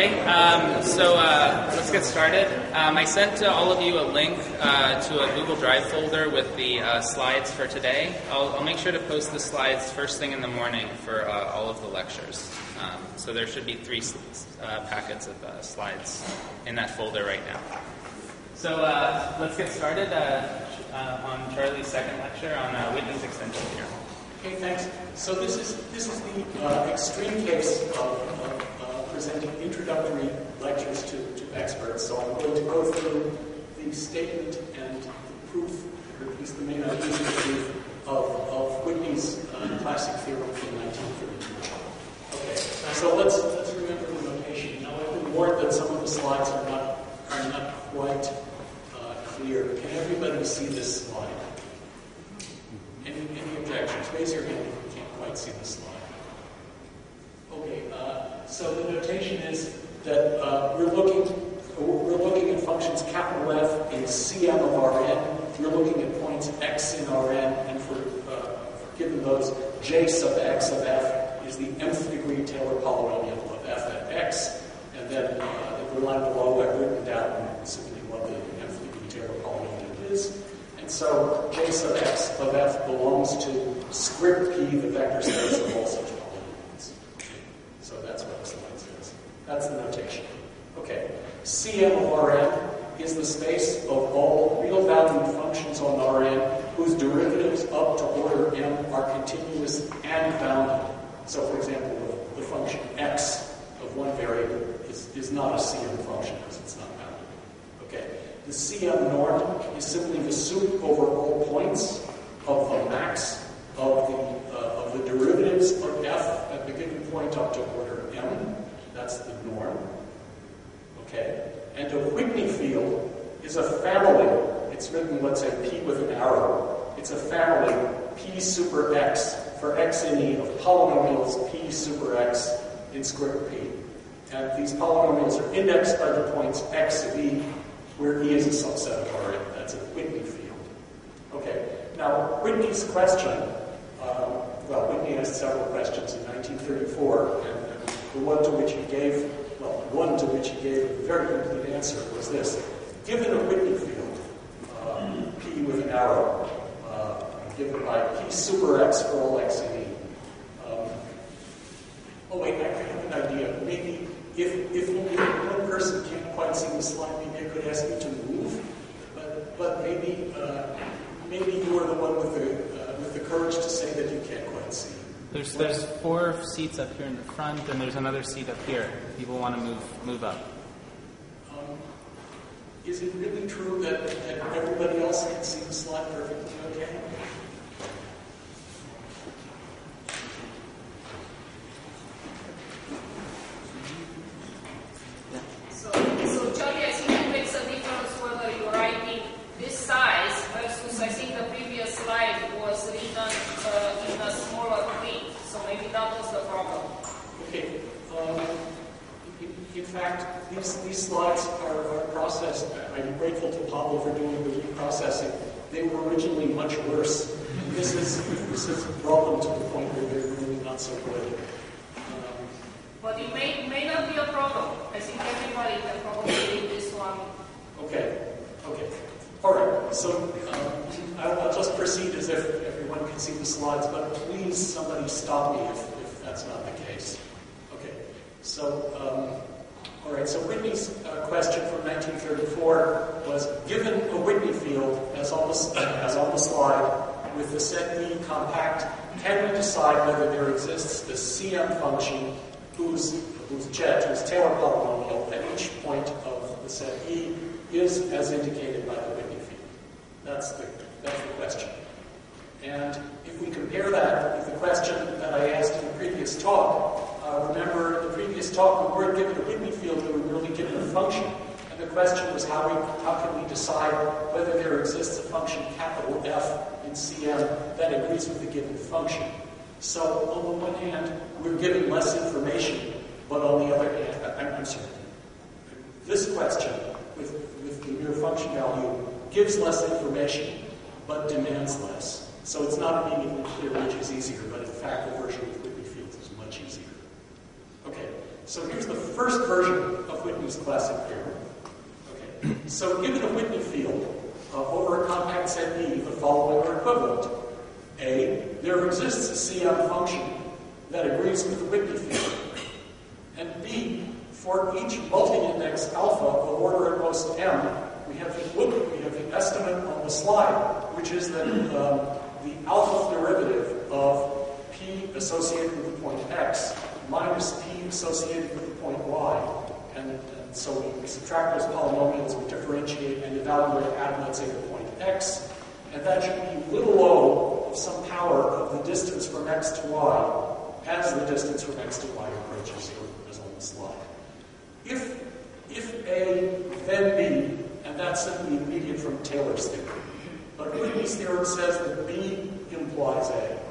Let's get started. I sent to all of you a link to a Google Drive folder with the slides for today. I'll make sure to post the slides first thing in the morning for all of the lectures. So there should be 3 packets of slides in that folder right now. So let's get started on Charlie's second lecture on witness extension theorem. Okay, thanks. So this is the extreme case of presenting introductory lectures to experts. So I'm going to go through the statement and the proof, or at least the main ideas of the proof, of Whitney's classic theorem from 1932. Okay, so let's remember the notation. Now I've been warned that some of the slides are not quite clear. Can everybody see this slide? Any objections? Raise your hand if you can't quite see the slide. Okay, so the notation is that we're looking at functions capital F in Cm of Rn. We're looking at points x in Rn, and for given those, J sub x of f is the nth degree Taylor polynomial of f at x, and then the line below I've written down simply what the nth degree Taylor polynomial is. And so J sub x of f belongs to script p, the vector space of all such polynomials. So that's what the slide says. That's the notation. Okay. Cm of Rn is the space of all real-valued functions on Rn whose derivatives up to order m are continuous and bounded. So, for example, the function x of one variable is not a Cm function because it's not bounded. Okay. The Cm norm is simply the suit over all points of the max of the derivatives of f at the given point up to order m. That's the norm. Okay? And a Whitney field is a family. It's written, let's say, P with an arrow. It's a family P super x for x in E of polynomials P super x in script P. And these polynomials are indexed by the points x of E, where E is a subset of Rn. That's a Whitney field. Okay. Now, Whitney's question, Whitney asked several questions in 1934, and the one to which he gave a very complete answer was this. Given a Whitney field, P with an arrow, given by P super x for all x in E. I have an idea. Maybe if one person can't quite see the slide, maybe I could ask you to move. But maybe you are the one with the courage to say that you can't quite see. There's 4 seats up here in the front, and there's another seat up here. People want to move up. Is it really true that everybody else can see the slide perfectly okay? So Charlie, I think it makes a difference whether you're writing this size versus, I think the previous slide was written in a smaller print. So maybe that was the problem. Okay. In fact, these slides are processed. I'm grateful to Pablo for doing the reprocessing. They were originally much worse. This is a problem to the point where they're really not so good. But it may not be a problem. I think everybody can probably read this one. Okay. All right. So I'll just proceed as if everyone can see the slides, but please somebody stop me if that's not the case. Okay. So, all right. So Whitney's question from 1934 was, given a Whitney field as on the slide with the set E compact, can we decide whether there exists a Cm function whose Taylor polynomial at each point of the set E is as indicated by the Whitney field? That's the question. And if we compare that with the question that I asked in the previous talk, remember the previous talk, we weren't given a Whitney field, we were merely given a function. And the question was how can we decide whether there exists a function capital F in Cm that agrees with the given function. So on the one hand, we're given less information, but on the other hand, I'm sorry, this question with the mere function value gives less information, but demands less. So it's not immediately clear which is easier, but in fact the version with Whitney fields is much easier. Okay, So here's the first version of Whitney's classic theorem. Okay. So given a Whitney field over a compact set E, the following are equivalent. A, there exists a CM function that agrees with the Whitney field. And B, for each multi-index alpha of order at most m, we have the estimate on the slide, which is that the alpha derivative of P associated with the point X minus P associated with the point Y. And so we subtract those polynomials, we differentiate and evaluate at, let's say, the point X. And that should be little o of some power of the distance from X to Y as the distance from X to Y approaches here, as on the slide. If A, then B, and that's simply immediate from Taylor's theorem. But Whitney's theorem says that B implies A.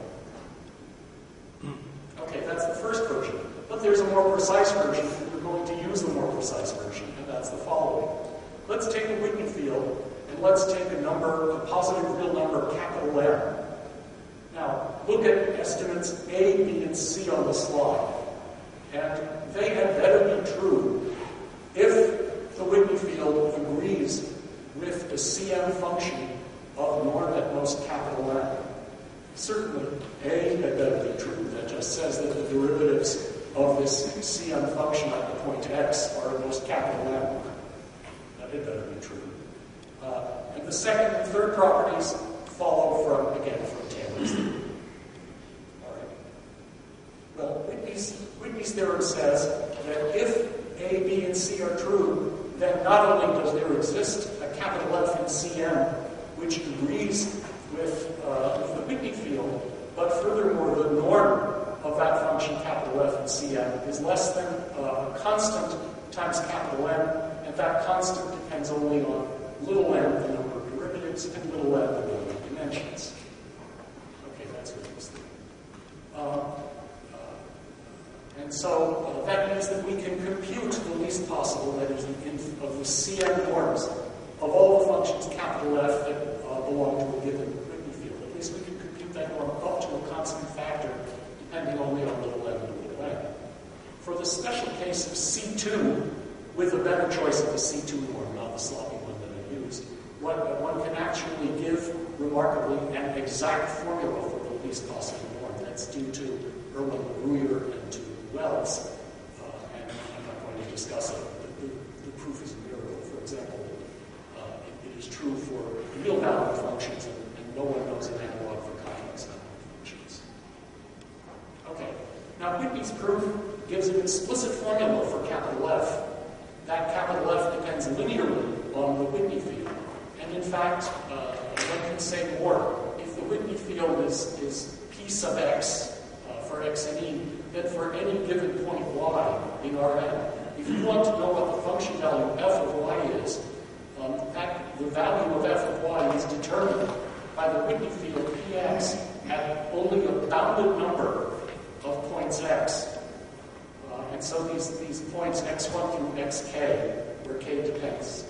Okay, that's the first version. But there's a more precise version, and we're going to use the more precise version, and that's the following. Let's take a Whitney field, and let's take a positive real number, capital M. Now, look at estimates A, B, and C on the slide. And they had better be true if the Whitney field agrees with the CM function of norm at most capital M. Certainly, A had better be true. That just says that the derivatives of this CM function at the point X are at most capital M. That had better be true. And the second and third properties follow from Taylor's theorem. All right. Well, Whitney's theorem says that if A, B, and C are true, then not only does there exist a capital F in CM, which agrees with the Whitney field, but furthermore, the norm of that function, capital F in CM, is less than a constant times capital M, and that constant depends only on little m, the number of derivatives, and little m, the number of dimensions. Okay, that's what it was there. And so that means that we can compute the least possible, that is, of the CM norms of all the functions capital F that belong to a given Whitney field. At least we can compute that norm up to a constant factor, depending only on little m and little m. For the special case of C2, with a better choice of the C2 norm, not the sloppy one that I used, one can actually give, remarkably, an exact formula for the least possible norm. That's due to Irwin, Breuer, and to Wells. And I'm not going to discuss it, but the proof is empirical. For example, it is true for real value functions, and no one knows an analog for complex value functions. Okay, now Whitney's proof gives an explicit formula for capital F. That capital F depends linearly on the Whitney field. And in fact, one can say more. If the Whitney field is P sub x for x and e, then for any given point y in Rn, if you want to know what the function value f of y is, the value of f of y is determined by the Whitney field Px at only a bounded number of points x. And so these points x1 through xk, where k depends,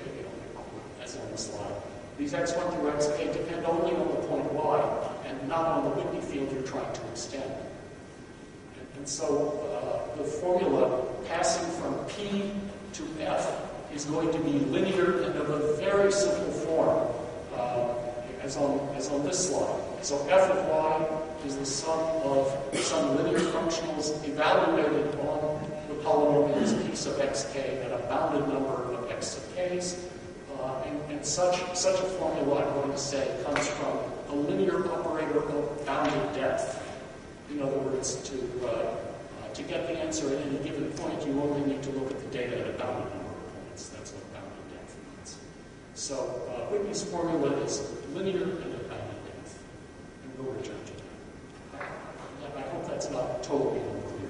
as on the slide, these x1 through xk depend only on the point y and not on the Whitney field you're trying to extend. And so the formula passing from P to F is going to be linear and of a very simple form, as on this slide. So f of y is the sum of some linear functionals evaluated on the polynomials P sub xk at a bounded number of x sub k's. And such a formula, I'm going to say, comes from a linear operator of bounded depth. In other words, to get the answer at any given point, you only need to look at the data at a bounded number of points. That's what bounded depth means. So Whitney's formula is linear and at bounded depth. And we'll return to that. I hope that's not totally unclear.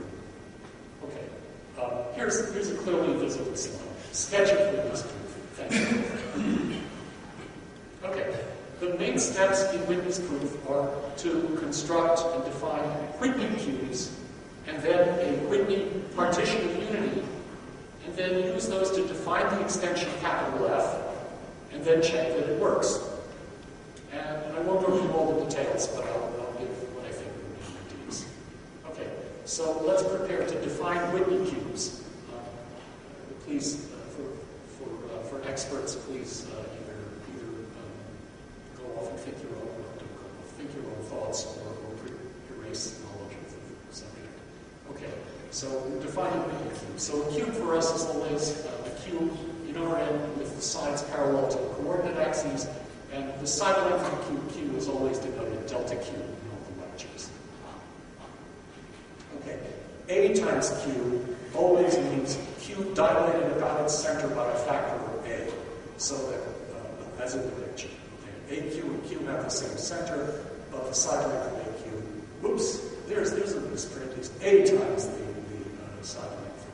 Okay. Here's a clearly visible slide. Sketch of Whitney's proof. Thank you. Okay. The main steps in Whitney's proof are to construct and define Whitney cubes, and then a Whitney partition of unity, and then use those to define the extension capital F, and then check that it works. And I won't go through all the details, but I'll give what I think would be the details. Okay, so let's prepare to define Whitney cubes. Please, for experts, please either go off and think your own thoughts or erase knowledge of the subject. Okay, so we're defining Whitney cubes. So a cube for us is always a cube in Rn with the sides parallel to the coordinate axes, and the side length of the cube Q is always denoted delta Q in all the lectures. Okay, A times Q always means Q dilated about its center by a factor of A, so that, as in the picture, okay, AQ and Q have the same center, but the side length of AQ, whoops, there's a misprint, is A times the side length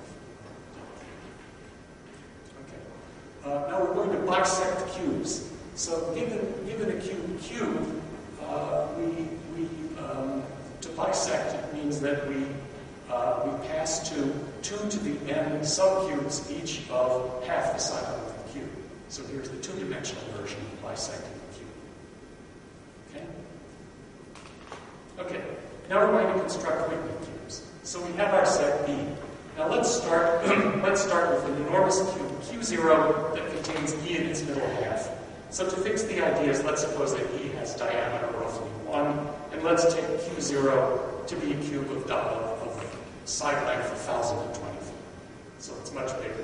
of Okay. Now we're going to bisect cubes. So given a cube Q, to bisect it means that we pass to 2 to the n subcubes, each of half the side length of the cube. So here's the 2-dimensional version of bisecting the cube. Okay? Okay, now we're going to construct Whitney cubes. So we have our set B. Now let's start with an enormous cube, Q0, that contains E in its middle half. So to fix the ideas, let's suppose that E has diameter roughly 1, and let's take Q0 to be a cube of side length 1,020 feet. So it's much bigger.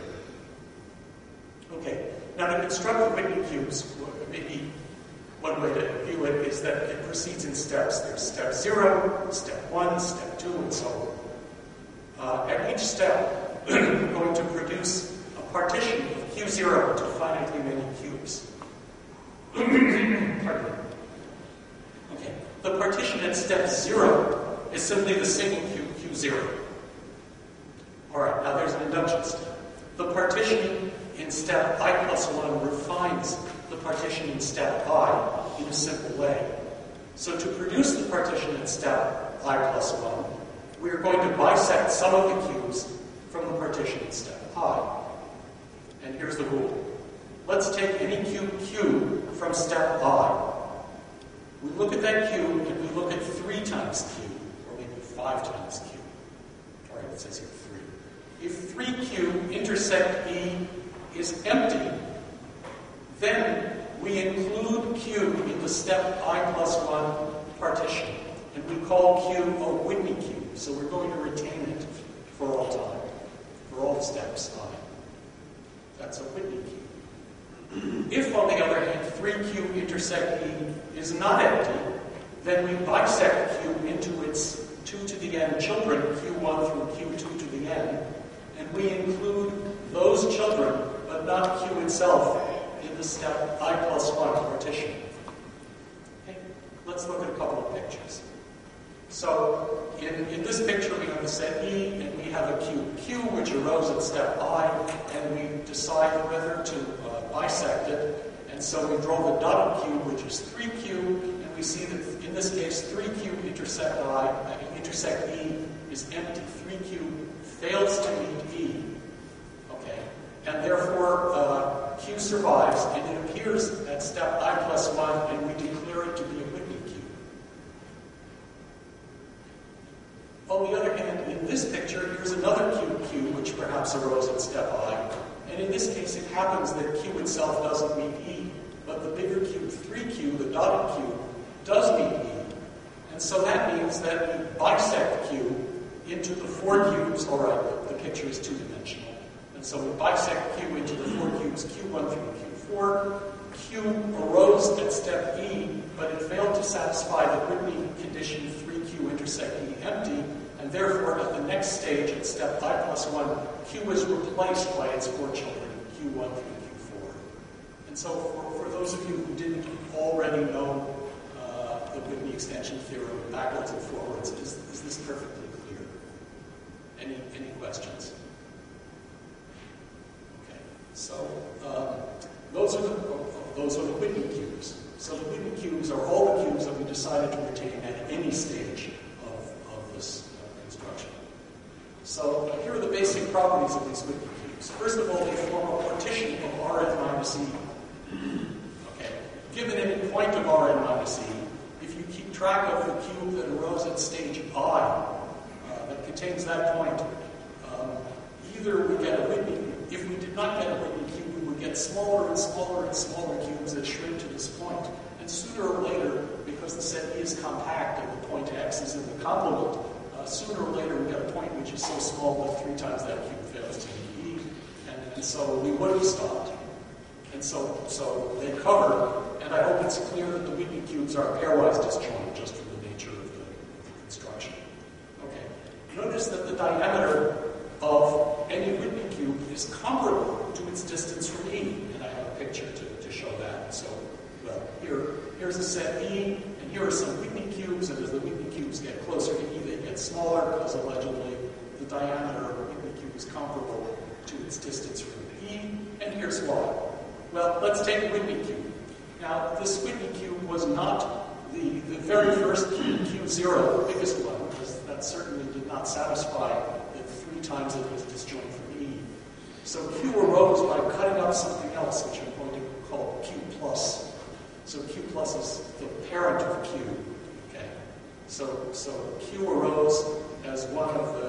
Okay, now to construct the Whitney cubes, maybe one way to view it is that it proceeds in steps. There's step 0, step 1, step 2, and so on. At each step, we're going to produce a partition of Q0 to finitely many cubes. Pardon me. Okay. The partition at step 0 is simply the secant cube Q0. Alright, now there's an induction step. The partition in step I plus 1 refines the partition in step I in a simple way. So to produce the partition at step I plus 1, we are going to bisect some of the cubes from the partition in step I. And here's the rule. Let's take any cube Q from step I. We look at that cube and we look at 3 times Q, or maybe 5 times Q. All right, it says here 3. If 3Q intersect E is empty, then we include Q in the step I plus 1 partition, and we call Q a Whitney cube. So we're going to retain it for all time, for all the steps I. That's a Whitney cube. If, on the other hand, 3Q intersect E is not empty, then we bisect Q into its 2 to the n children, Q1 through Q2 to the n, and we include those children, but not Q itself, in the step I plus 1 partition. Okay, let's look at a couple of pictures. So, in this picture, we have the set E, and we have a cube Q, which arose at step I, and we decide whether to bisect it. And so we draw the dotted cube, which is 3Q, and we see that in this case, 3Q intersect E is empty. 3Q fails to meet E. Okay, and therefore Q survives, and it appears at step I plus 1, and we declare it to be a Whitney cube. On the other hand, in this picture, here's another cube Q, which perhaps arose at step I. And in this case, it happens that Q itself doesn't meet E, but the bigger cube 3Q, the dotted cube, does meet E. And so that means that we bisect Q into the 4 cubes, all right, the picture is 2-dimensional. And so we bisect Q into the 4 cubes, Q1 through Q4. Q arose at step E, but it failed to satisfy the Whitney condition 3Q intersect E empty, and therefore at the next stage, at step I plus 1, Q is replaced by its 4 children, Q1 through Q4. And so for those of you who didn't already know the Whitney extension theorem backwards and forwards, is this perfectly clear? Any questions? Okay, so those are the Whitney cubes. So the Whitney cubes are all the cubes that we decided to retain at any stage of this construction. So here are the basic properties of these Whitney cubes. First of all, they form a partition of Rn minus E. Okay, given any point of Rn minus E, if you keep track of the cube that arose at stage I, that contains that point, either we get a Whitney, if we did not get a Whitney cube, we would get smaller and smaller and smaller cubes that shrink to this point. And sooner or later, because the set E is compact and the point X is in the complement, sooner or later we get a point which is so small that 3 times that cube fails to be E, and so we would have stopped. And so they cover, and I hope it's clear that the Whitney cubes are pairwise disjoint just from the nature of the construction. Okay. Notice that the diameter of any Whitney cube is comparable to its distance from E, and I have a picture to show that. So, well, here's a set E, and here are some Whitney cubes, and as the Whitney cubes get closer to E, they get smaller, because allegedly the diameter of a Whitney cube is comparable to its distance from E, and here's why. Well, let's take a Whitney cube. Now, this Whitney cube was not the very first cube, Q0, the biggest one, because that certainly did not satisfy that 3 times it was disjoint from E. So Q arose by cutting up something else, which I'm going to call Q plus. So Q plus is the parent of Q. Okay. So Q arose as one of the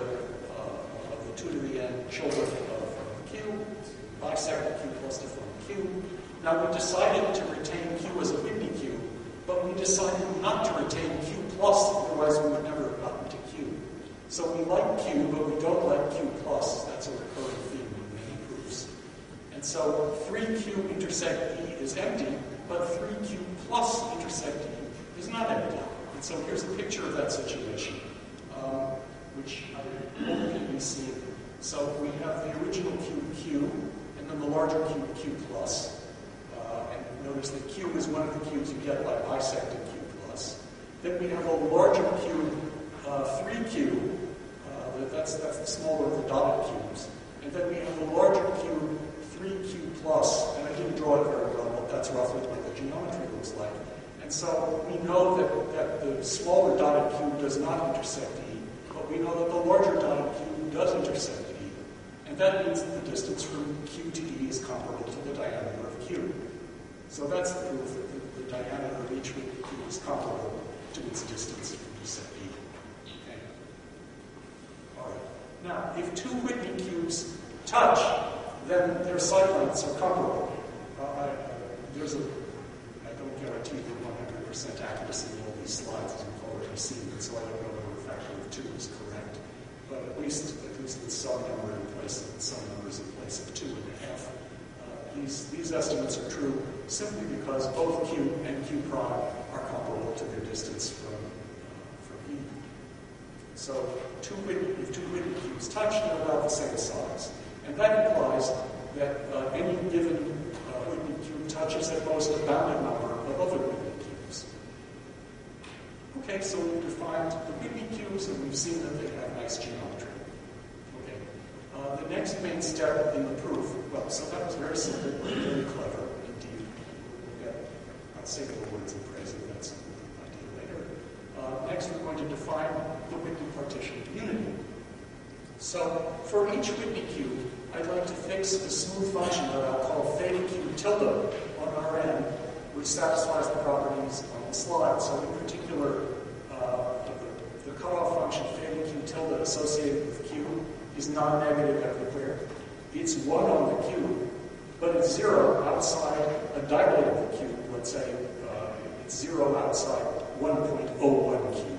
2 to the n children of Q, bisected Q plus to form Q. Now we decided to retain Q as a Whitney cube, but we decided not to retain Q plus, otherwise we would never have gotten to Q. So we like Q, but we don't like Q plus. That's a recurring theme in many proofs. And so 3Q intersect E is empty, but 3Q plus intersect E is not empty. And so here's a picture of that situation, which I hope can be seen. So we have the original cube Q, and then the larger cube Q plus. And notice that Q is one of the cubes you get by bisecting Q plus. Then we have a larger cube, 3Q, that's the smaller of the dotted cubes. And then we have a larger cube, 3Q plus, and I didn't draw it very well, but that's roughly what the geometry looks like. And so we know that the smaller dotted cube does not intersect E, but we know that the larger dotted cube does intersect E. And that means that the distance from Q to E is comparable to the diameter of Q. So that's the proof that the diameter of each Whitney cube is comparable to its distance from E set E. Okay. All right. Now, if 2 Whitney cubes touch, then their side lengths are comparable. I don't guarantee you 100% accuracy in all these slides, as you've already seen, and so I don't know whether the factor of 2 is correct. But at least with some number in place, some numbers in place of 2.5. These estimates are true simply because both Q and Q prime are comparable to their distance from E. So if 2 Whitney cubes touch, they're about the same size. And that implies that any given Whitney cube touches at most a bounded number of other Whitney cubes. Okay, so we've defined the Whitney cubes, and we've seen that they have nice geometry. Okay, the next main step in the proof, well, so that was very simple, very clever indeed. I'll say the words in praise of that simple idea later. Next, we're going to define the Whitney partition of unity. So for each Whitney cube, I'd like to fix a smooth function that I'll call theta cube tilde on Rn, which satisfies the properties on the slide. So in particular, the cutoff function theta cube tilde associated with Q is non-negative everywhere. It's 1 on the cube, but it's 0 outside a dilated of the cube. Let's say it's 0 outside 1.01 cube.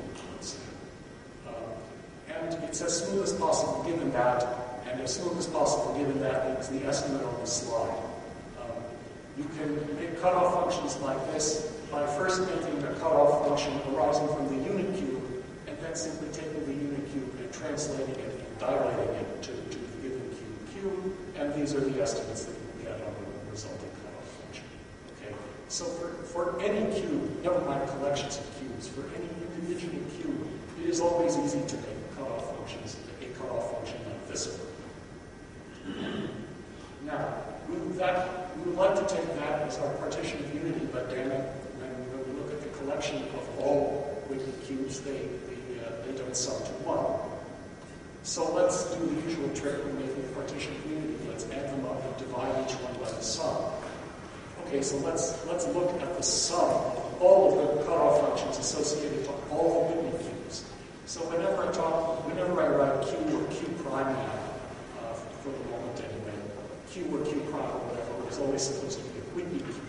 And it's as smooth as possible given that, and as smooth as possible given that is the estimate on the slide. You can make cutoff functions like this by first making a cutoff function arising from the unit cube, and then simply taking the unit cube and translating it and dilating it to the given cube Q, and these are the estimates that you get on the resulting cutoff function. Okay, so for any cube, never mind collections of cubes, for any individual cube, it is always easy to make cutoff functions, a cutoff function like this one. Now, we would like to take that as our partition of unity, but damn it, when we look at the collection of all Whitney cubes, they don't sum to 1. So let's do the usual trick when making a partition of unity. Let's add them up and divide each one by the sum. Okay, so let's look at the sum of all of the cutoff functions associated to all the Whitney cubes. So whenever I write Q or Q prime now, for the moment anyway, Q or Q prime or whatever is always supposed to be a Whitney cube.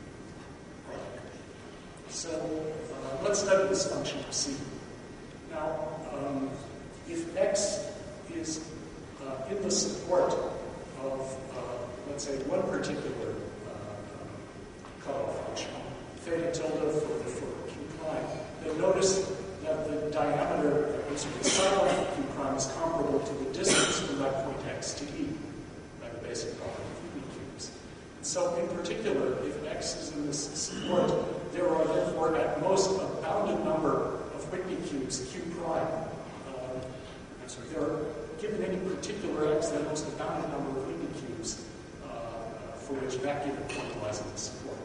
So let's study this function of C. Now, if X is in the support of, let's say, one particular cutoff function, theta tilde for Q prime, then notice that the diameter, the sum of Q prime is comparable to the distance from that point X to E, by the basic property of Whitney cubes. And so, in particular, if X is in this support, there are therefore at most a bounded number of Whitney cubes, Q prime. There are, given any particular X, there are most a bounded number of Whitney cubes for which that given point lies in the support.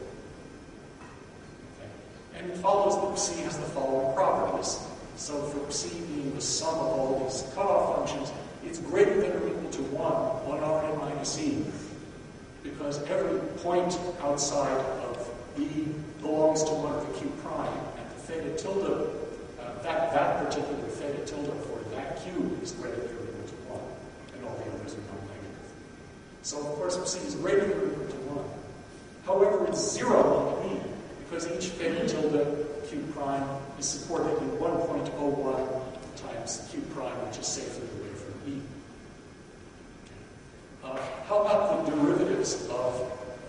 Okay. And it follows that C has the following properties. So for C being the sum of all these cutoff functions, it's greater than or equal to 1 on Rn minus E, because every point outside of E belongs to one of the Q prime, and the theta tilde, that particular theta tilde for that cube is greater than or equal to 1, and all the others are non-negative. So of course C is greater than or equal to 1. However, it's 0 on E, because each theta tilde Q prime is supported in 1.01 times Q prime, which is safely away from E. How about the derivatives of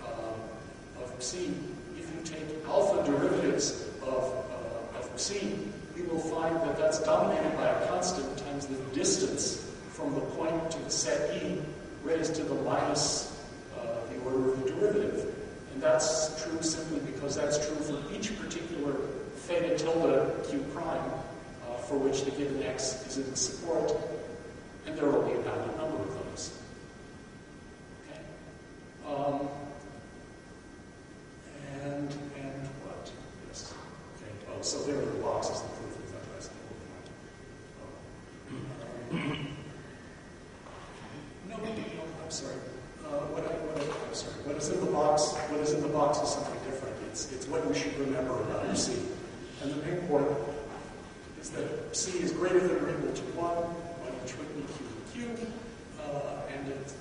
C? If you take alpha derivatives of C, you will find that that's dominated by a constant times the distance from the point to the set E raised to the minus the order of the derivative. And that's true simply because that's true for each particular theta tilde Q prime for which the given X is in the support, and there are only a bounded number of those. Okay. And what? Yes. Okay. Oh, so there are the boxes, the proof of that last little point. No, I'm sorry. I'm sorry. What is in the box? What is in the box is something different. It's what you should remember about C. And the main point is that C is greater than or equal to 1 on each Whitney cube, and it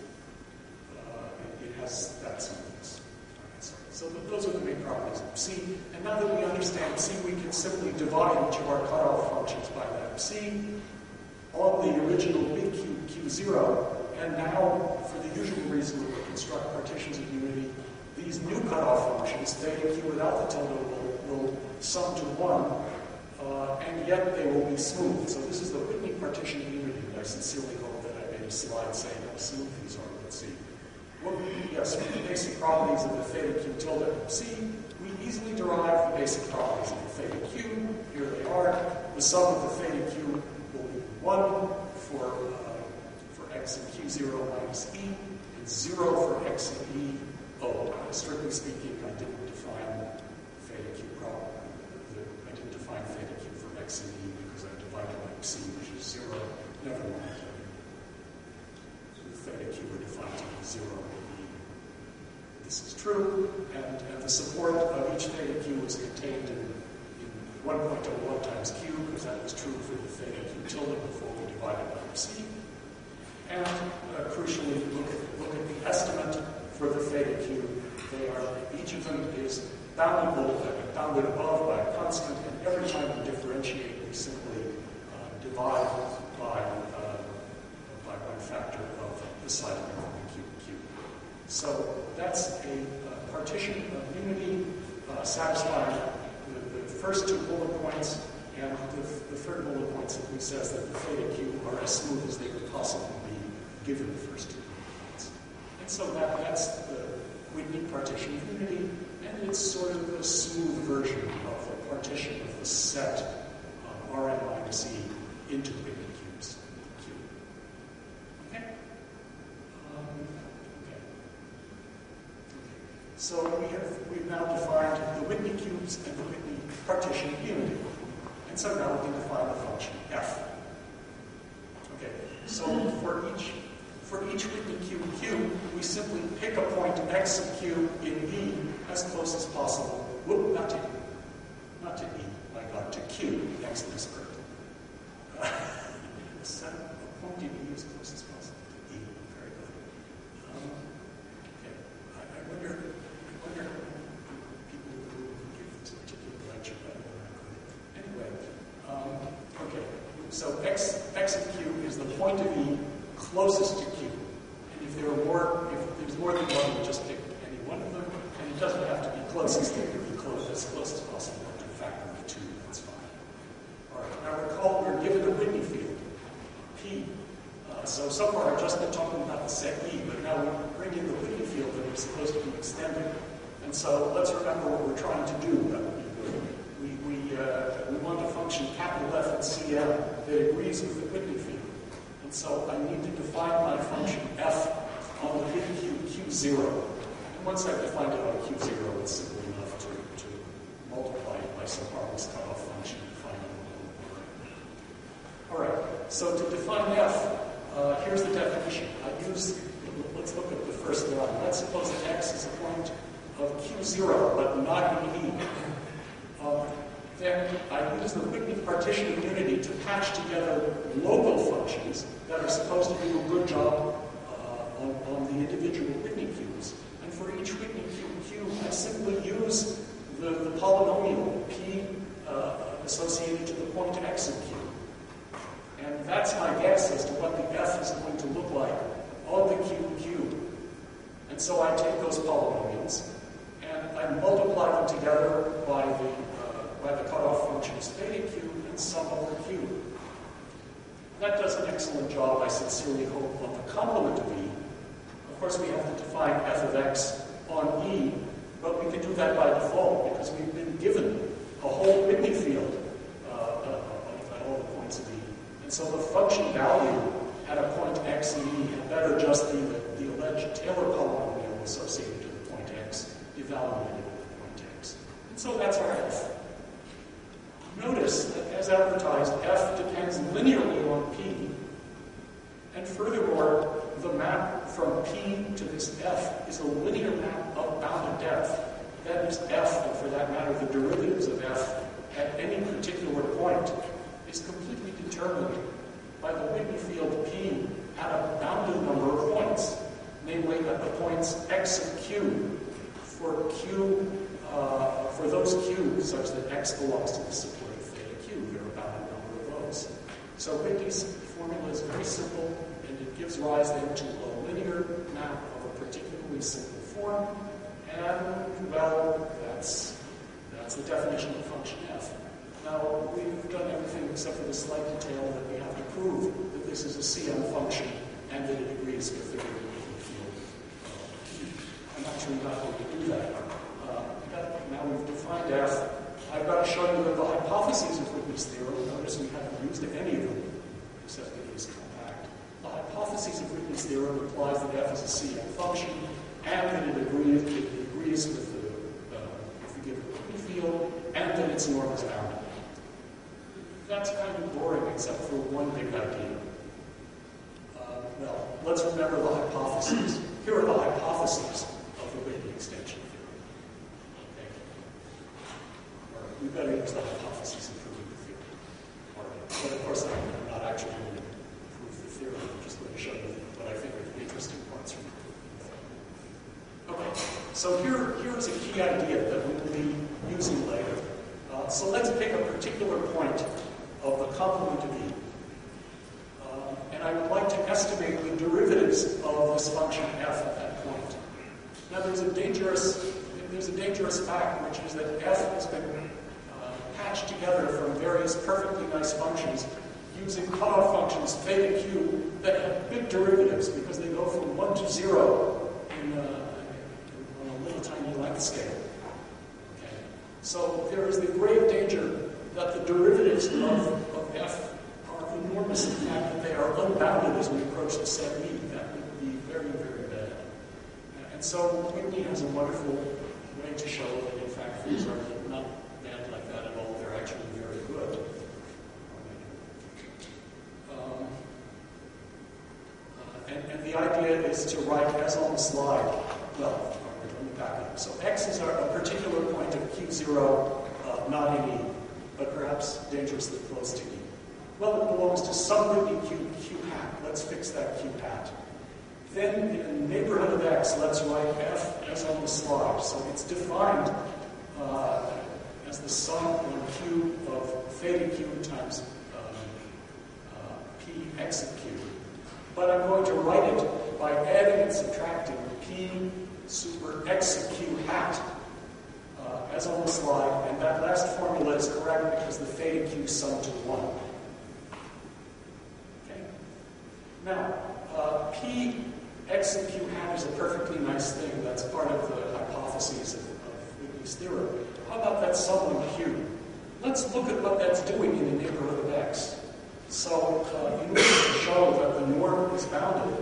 has that sequence. So those are the main properties of C. And now that we understand C, we can simply divide each of our cutoff functions by that C on the original big Q, Q0. And now, for the usual reason that we construct partitions of unity, these new cutoff functions, theta Q without the tilde, will sum to 1, and yet they will be smooth. So this is the Whitney partition of unity. I sincerely hope that I made a slide saying how smooth these are. Let's see. Yes, from the basic properties of the theta Q tilde of C, we easily derive the basic properties of the theta Q. Here they are. The sum of the theta Q will be 1 for X in Q0 minus E, and 0 for X in E. Oh, strictly speaking, I didn't define theta Q problem. I didn't define theta Q for X in E because I divided by C, which is 0. Never mind. The theta Q were defined to be 0 in E. This is true, and the support of each theta Q was contained in 1.01 times Q, because that was true for the theta Q tilde before we divided by C. And crucially, look at the estimate for the theta Q. Each of them is bounded above by a constant, and every time we differentiate, we simply divide by one factor of the side of the Q. So that's a partition of unity satisfying the first two bullet points, and the third bullet point simply says that the theta Q are as smooth as they could possibly be given the first two points. And so that's the Whitney partition of unity, and it's sort of a smooth version of the partition of the set Rn minus E into Whitney cubes. Q. Okay? Okay. So we've now defined the Whitney cubes and the Whitney partition of unity. And so now we can define the function f. Okay, so for each Whitney cube Q, we simply pick a point X of Q in E as close as possible. Whoop, not to E, my God, to Q, next to this bird. as close as possible to E. Very good. Okay. I wonder people who give this particular lecture better than I could. Anyway, okay. So x of q is the point of E closest to q. And if there's more than one, you just pick any one of them. And it doesn't have to be closest. It can be as close as possible up to a factor of 2. That's fine. All right. Now recall we're given a Whitney field, P. So far I've just been talking about the set E, but now we bring in the Whitney field that we're supposed to be extending. And so let's remember what we're trying to do. That would be good. We want a function capital F and Cm that agrees with the Whitney field. And so I need to define my function f on the big Q, Q0. And once I've defined it on Q0, it's simple enough to multiply it by some harmless cutoff function and find out what it will work. All right, so to define f, here's the definition. Let's look at the first line. Let's suppose that x is a point of Q0, but not in E. Then I use the Whitney partition of unity to patch together local functions that are supposed to do a good job on the individual Whitney cubes. And for each Whitney cube, I simply use the polynomial p associated to the point x of q. And that's my guess as to what the f is going to look like on the cube. And so I take those polynomials and I multiply them together by the cutoff functions theta q and sum over q. That does an excellent job, I sincerely hope, on the complement of E. Of course, we have to define f of x on E, but we can do that by default because we've been given a whole Whitney field at all the points of E. And so the function value at a point x and E had better just be the alleged Taylor polynomial associated to the point x, evaluated at the point x. And so that's our f. Notice that as advertised, f depends linearly on p, and furthermore, the map from p to this f is a linear map of bounded depth. That is f, and for that matter, the derivatives of f at any particular point is completely determined by the Whitney field p at a bounded number of points, namely at the points x of q for those q's such that x belongs to the support of theta q. There are a bounded number of those. So Whitney's formula is very simple, and it gives rise then to a linear map of a particularly simple form. And, well, that's the definition of function f. Now, we've done everything except for the slight detail that we have to prove that this is a Cm function and that it agrees with the Whitney field. I'm not sure how to do that. Now we've defined f. I've got to show you that the hypotheses of Whitney's theorem, notice we haven't used any of them except that it is compact. The hypotheses of Whitney's theorem implies that f is a Cm function and that it agrees with the given Whitney field and that its norm is bounded. That's kind of boring except for one big idea. Well, let's remember the hypotheses. Here are the hypotheses of the Whitney extension theorem. Okay. All right. We better use the hypotheses and prove the theorem. All right. But of course, I'm not actually going to prove the theorem. I'm just going to show you what I think are the interesting parts from it. Okay. So here's a key idea that we will be using later. So let's pick a particular point of the complement of E. And I would like to estimate the derivatives of this function f at that point. Now there's a dangerous fact, which is that f has been patched together from various perfectly nice functions using cutoff functions theta q that have big derivatives because they go from 1 to 0 on a little tiny length scale. Okay. So there is the grave danger that the derivatives of f are enormous in the fact that they are unbounded as we approach the set E. That would be very, very bad. And so Whitney has a wonderful way to show that, in fact, things are not bad like that at all. They're actually very good. And the idea is to write as on the slide. Well, let me back up. So x is a particular point of Q0, not in E, but perhaps dangerously close to E. Well, it belongs to some Whitney Q hat. let's fix that q hat. Then in the neighborhood of x, let's write f as on the slide. So it's defined as the sum on q of theta q times p x of q. But I'm going to write it by adding and subtracting p super x of q hat as on the slide, and that last formula is correct because the theta q sum to 1. Okay. Now, p x of q hat is a perfectly nice thing. That's part of the hypotheses of Whitney's theorem. How about that sum on q? Let's look at what that's doing in the neighborhood of x. So, in order to show that the norm is bounded,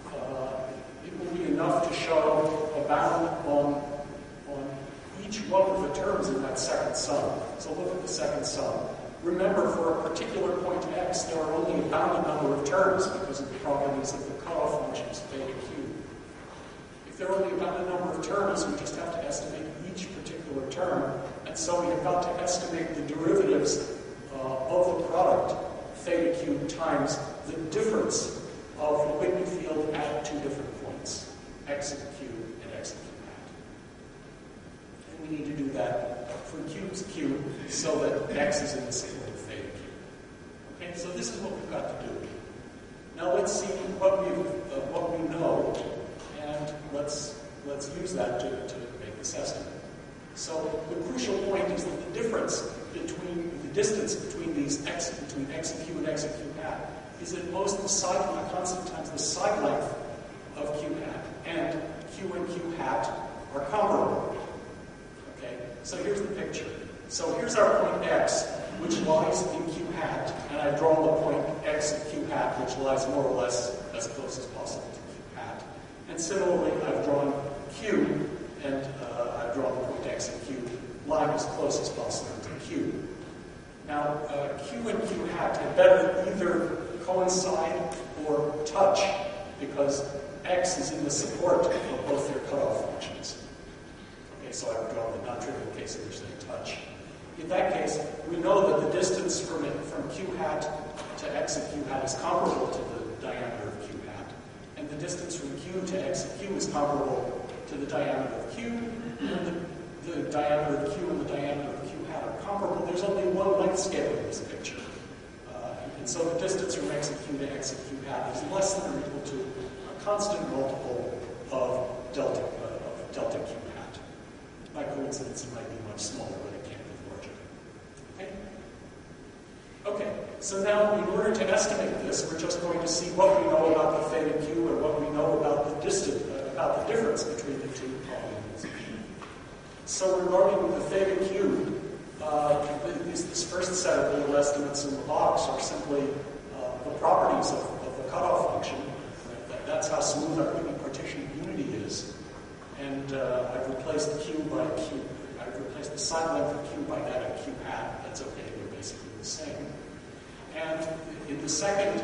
it will be enough to show a bound on each one of the terms in that second sum. So look at the second sum. Remember, for a particular point x, there are only a bounded number of terms because of the properties of the cutoff functions theta q. If there are only a bounded number of terms, we just have to estimate each particular term, and so we have got to estimate the derivatives of the product theta q times the difference of the Whitney field at two different points, x of q and x of q hat. And we need to do that for q's q so that x is in the support of theta q. Okay, so this is what we've got to do. Now let's see what we know, and let's use that to make this estimate. So the crucial point is that the difference between the distance between these between x of q and x of q hat is at most the side length constant times the side length of q hat, and q and q hat are comparable. Okay, so here's the picture. So here's our point x, which lies in q hat, and I've drawn the point x of q hat, which lies more or less as close as possible to q hat. And similarly, I've drawn q, and I've drawn the point x of q lying as close as possible to q. Now, q and q hat had better either coincide or touch, because x is in the support of both their cutoff functions. Okay, so I've drawn the non-trivial case in which they touch. In that case, we know that the distance from q hat to x of q hat is comparable to the diameter of q hat, and the distance from q to x of q is comparable to the diameter of q, and the diameter of q and the diameter of q hat are comparable. There's only one length scale in this picture. And so the distance from x of q to x of q hat is less than or equal to a constant multiple of delta q hat. By coincidence, it might be much smaller, but it can't be larger. Okay? Okay, so now in order to estimate this, we're just going to see what we know about the theta q and what we know about the distance, about the difference between the two polynomials. So regarding the theta q, this first set of little estimates in the box are simply the properties of the cutoff function. Right? That's how smooth our Whitney partition unity is. And I've replaced q by q. I've replaced the side length of q by that of q hat. That's okay. They're basically the same. And in the second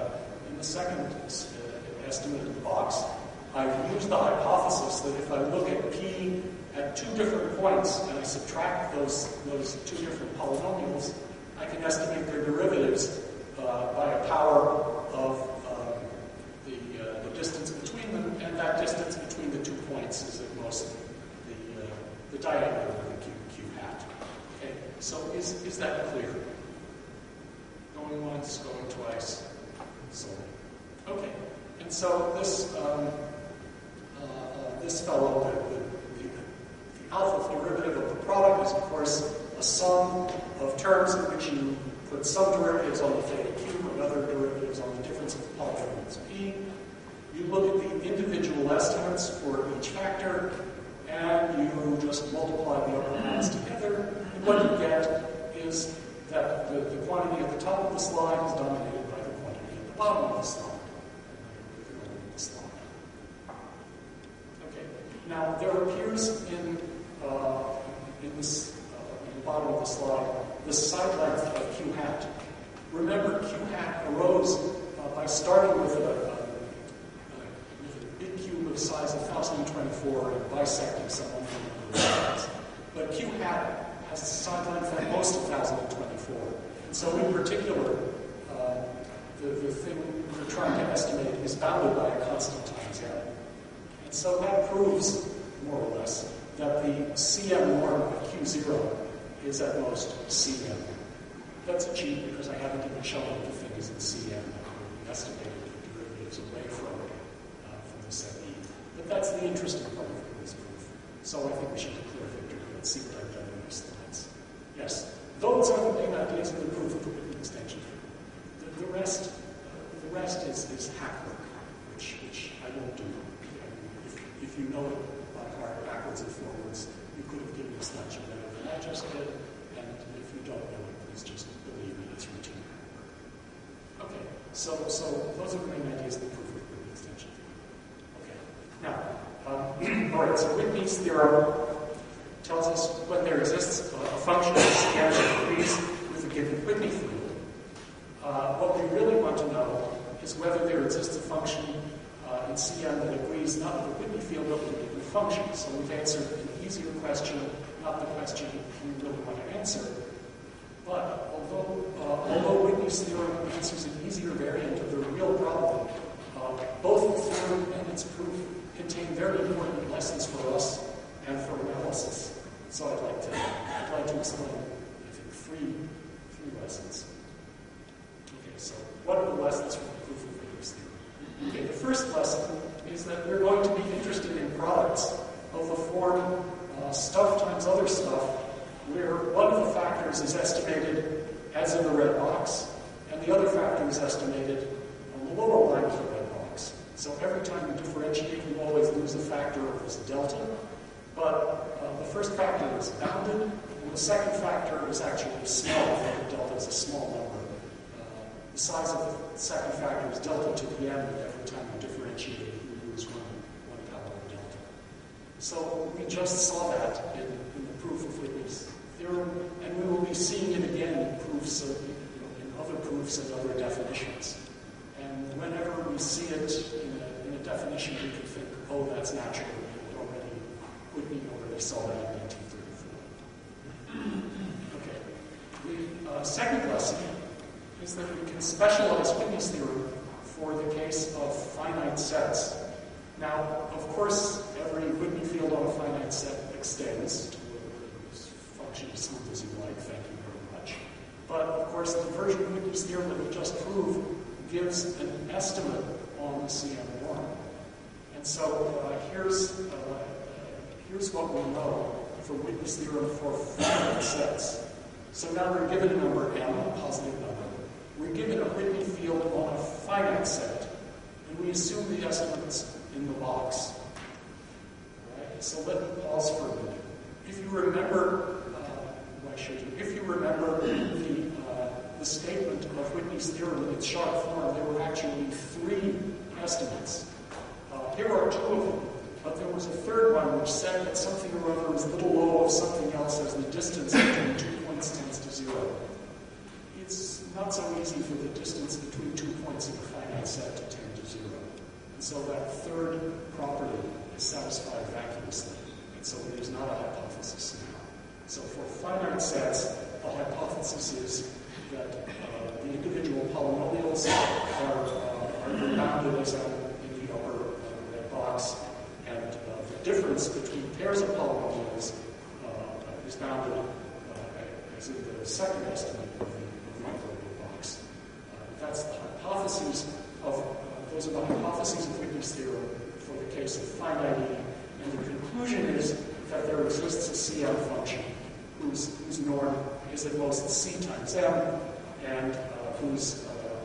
estimate of the box, I've used the hypothesis that if I look at p at two different points and I subtract those two different polynomials, I can estimate their derivatives by a power of the distance between them, and that distance between the 2 points is at most the diameter of the q hat. Okay, so is that clear? Going once, going twice, so on. Okay, and so this fellow, the alpha derivative of the product is, of course, a sum of terms in which you put some derivatives on the theta q and other derivatives on the difference of the polynomials p. You look at the individual estimates for each factor, and you just multiply the upper bounds together, and what you get is that the quantity at the top of the slide is dominated by the quantity at the bottom of the slide. Okay. Now there appears in the bottom of the slide the side length of q hat. Remember, q hat arose by starting with a big cube of size 1024 and bisecting some of the sides. But q hat has a side length at most 1024. And so in particular, the thing we're trying to estimate is bounded by a constant times n. And so that proves, more or less, that the Cm norm of Q0 is at most Cm. That's a cheat because I haven't even shown that the thing is in Cm. We estimated the derivatives away from the set E. But that's the interesting part of this proof. So I think we should declare victory. Let's see what I've done in these slides. Yes, those are the main ideas of the proof of the Whitney extension. The rest is hackwork, which I won't do. If you know it by heart, backwards and forwards, you could have given this lecture better than I just did. And if you don't know it, please just believe me, it's routine. Okay, so those are the main ideas of the proof of the Whitney extension. Okay, now, all right, so Whitney's theorem tells us when there exists a function of Cm that agrees with a given Whitney field. What we really want to know is whether there exists a function in Cm that agrees not with the Whitney field but with a given function. So we've answered an easier question, not the question we really want to answer. But although Whitney's theorem answers an easier variant of the real problem, both the theorem and its proof contain very important lessons for us and for analysis. So I'd like to explain, I think, three lessons. Okay, so what are the lessons from the proof of Whitney's theorem? Okay, the first lesson is that we're going to be interested in products of the form stuff times other stuff, where one of the factors is estimated as in the red box, and the other factor is estimated on the lower line of the red box. So every time you differentiate, you always lose a factor of this delta. But the first factor is bounded, and the second factor is actually small. The delta is a small number. The size of the second factor is delta to the n, but every time you differentiate, you lose one power of delta. So we just saw that in the proof of Whitney's theorem, and we will be seeing it again in proofs of, in other proofs and other definitions. And whenever we see it in a definition, we can think, oh, that's natural. Whitney already saw that in 1934. Okay. The second lesson is that we can specialize Whitney's theorem for the case of finite sets. Now, of course, every Whitney field on a finite set extends to a function as smooth as you like. Thank you very much. But, of course, the version of Whitney's theorem that we just proved gives an estimate on the Cm norm. And so here's what we know for Whitney's theorem for finite sets. So now we're given a number m, a positive number. We're given a Whitney field on a finite set, and we assume the estimates in the box. Right? So let me pause for a minute. If you remember, if you remember the statement of Whitney's theorem in its sharp form, there were actually 3 estimates. Here are 2 of them. But there was a third one which said that something or other is little o of something else as the distance between 2 points tends to 0. It's not so easy for the distance between 2 points in a finite set to tend to 0. And so that third property is satisfied vacuously. And so it is not a hypothesis now. So for finite sets, the hypothesis is that the individual polynomials are bounded as in the upper red box. And the difference between pairs of polynomials is bounded as in the second estimate of the microwave box. That's the hypotheses of, those are the hypotheses of Whitney's theorem for the case of finite E. And the conclusion is that there exists a Cm function whose norm is at most C times M, and whose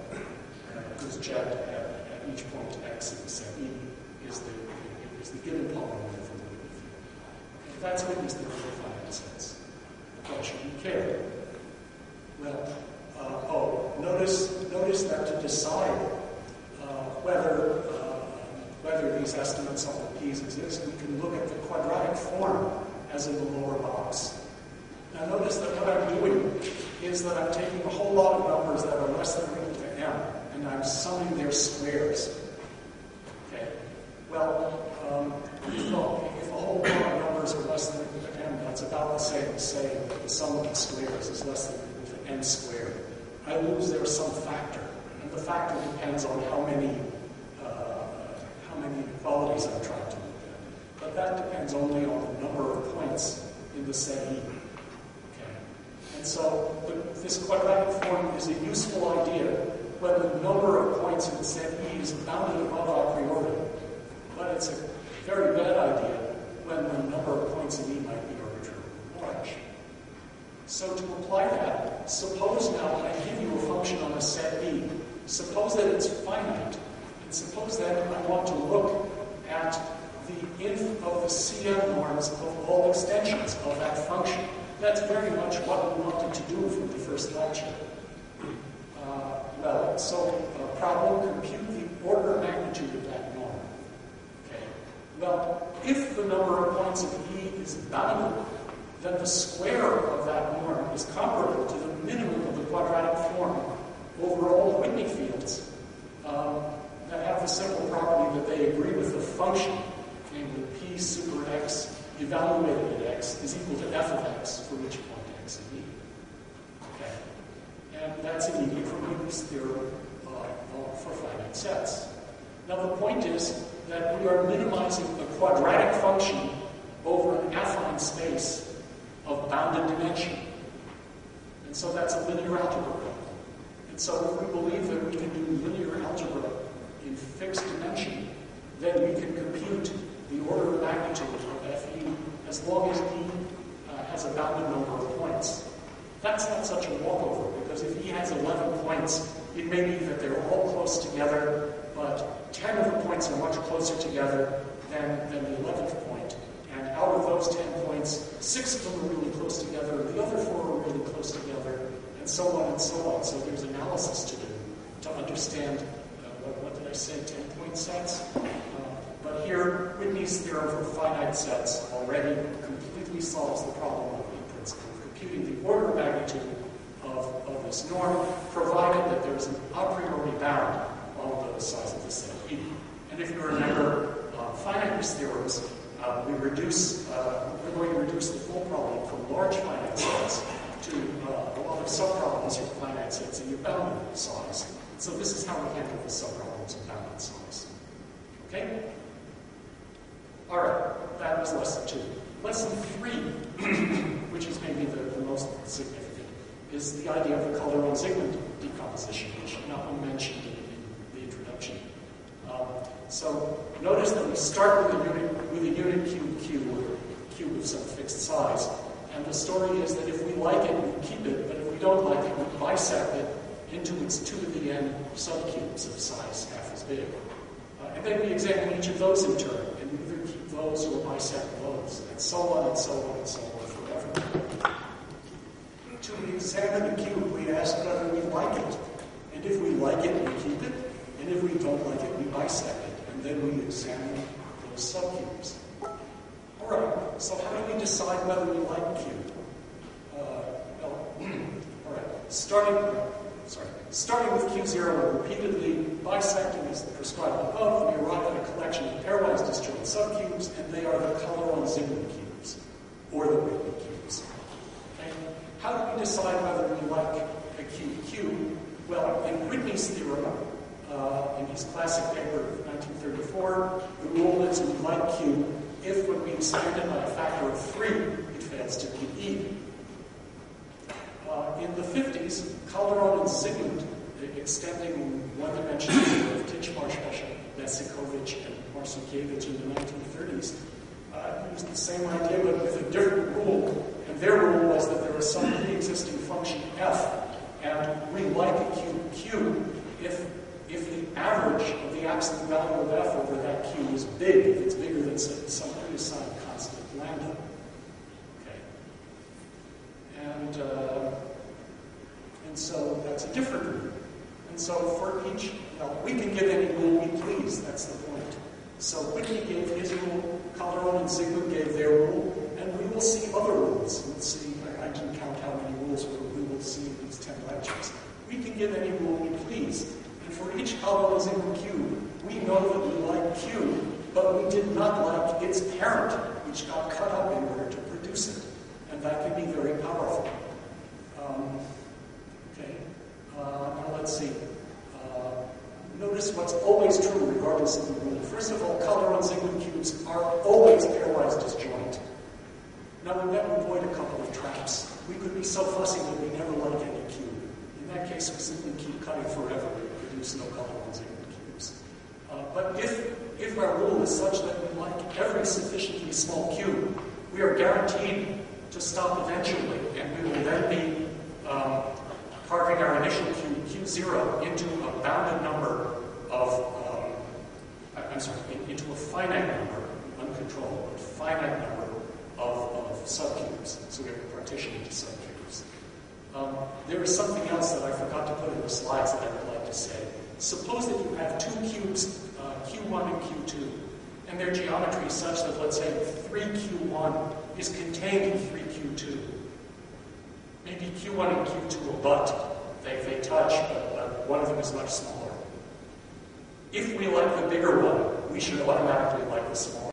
jet at each point x in the set E is the given polynomial from the Whitney field. That's Whitney's theorem for finite sets. Why should we care? Well, notice that to decide whether these estimates on the P's exist, we can look at the quadratic form as in the lower box. Now notice that what I'm doing is that I'm taking a whole lot of numbers that are less than or equal to m, and I'm summing their squares. Okay. Well, if a whole lot of numbers are less than or equal to m, that's about the same as saying that the sum of the squares is less than or equal to n squared. I lose there some factor. And the factor depends on how many inequalities I'm trying to look at. But that depends only on the number of points in the set E. Okay. And so this quadratic form is a useful idea when the number of points in the set E is bounded above a priori. But it's a very bad idea when the number of points in E might be arbitrarily large. So to apply that, suppose now I give you a function on a set E. Suppose that it's finite. And suppose that I want to look at the inf of the CM norms of all extensions of that function. That's very much what we wanted to do from the first lecture. So problem, compute the order of magnitude of that norm. Okay. Well, if the number of points of E is bounded, then the square of that norm is comparable to the minimum of the quadratic form over all Whitney fields that have the simple property that they agree with the function, namely P super X evaluated at X is equal to f of X for each point X in E. Okay. And that's immediate from Whitney's theorem for finite sets. Now the point is that we are minimizing a quadratic function over an affine space of bounded dimension. And so that's a linear algebra problem. And so if we believe that we can do linear algebra in fixed dimension, then we can compute the order of magnitude of FE as long as E has a bounded number of points. That's not such a walkover, because if E has 11 points, it may be that they're all close together, but 10 of the points are much closer together than the 11th point. And out of those 10 points, 6 of them are really close together, the other 4 are really close together, and so on and so on. So there's analysis to do to understand, what did I say, 10-point sets? But here, Whitney's theorem for finite sets already completely solves the problem of the principle of computing the order of magnitude of this norm, provided that there's an a priori bound on the size of the set E. And if you remember finiteness theorems, we're going to reduce the full problem from large finite sets to a lot of subproblems of finite sets in your bounded size. So this is how we handle the subproblems of bounded size. Okay? All right, that was lesson 2. Lesson 3, which is maybe the most significant, is the idea of the Calderon-Zygmunt decomposition, which Malcolm mentioned in the introduction. So notice that we start with a unit cube Q, or cube of some fixed size. And the story is that if we like it, we keep it, but if we don't like it, we bisect it into its 2 to the n subcubes of size half as big. And then we examine each of those in turn, and we either keep those or bisect those, and so on and so on and so on forever. To examine the cube, we ask whether we like it. And if we like it, we keep it. And if we don't like it, we bisect it. And then we examine those subcubes. All right, so how do we decide whether we like a cube? All right, starting with Q0 and repeatedly bisecting as prescribed above, we arrive at a collection of pairwise disjoint subcubes, and they are the Calderon-Zygmunt cubes, or the Whitney cubes. Okay? How do we decide whether we like a cube Q? Well, in Whitney's theorem, in his classic paper of 1934, the rule is we like Q if, when we expand it by a factor of 3, it fails to keep E. In the 50s, Calderon and Zygmunt, extending one dimension of Titchmarsh, Besikovich, and Marcinkiewicz in the 1930s, used the same idea but with a different rule. And their rule was that there was some pre-existing function f, and we like a cube Q if the average of the absolute value of f over that Q is big, if it's bigger than some preassigned constant lambda. Okay. And so that's a different rule. And so for each, we can give any rule we please, that's the point. So Whitney gave his rule, Calderon and Zygmunt gave their rule, and we will see other rules. Let's see, I didn't count how many rules we will see in these 10 lectures. We can give any rule we please. And for each Calderon-Zygmunt cube, we know that we like Q, but we did not like its parent, which got cut up in order to produce it. And that can be very powerful. Okay. Now let's see. this what's always true regardless of the rule. First of all, color unziggling cubes are always pairwise disjoint. Now we might avoid a couple of traps. We could be so fussy that we never like any cube. In that case, we simply keep cutting forever and produce no color unziggling cubes. But if our rule is such that we like every sufficiently small cube, we are guaranteed to stop eventually, and we will then be carving our initial cube, Q0, into a bounded number of, into a finite number, uncontrollable, but finite number of subcubes. So we have a partition into subcubes. There is something else that I forgot to put in the slides that I would like to say. Suppose that you have two cubes, Q1 and Q2, and their geometry is such that, let's say, 3Q1 is contained in 3Q2. Maybe Q1 and Q2 are but. They touch, but one of them is much smaller. If we like the bigger one, we should automatically like the smaller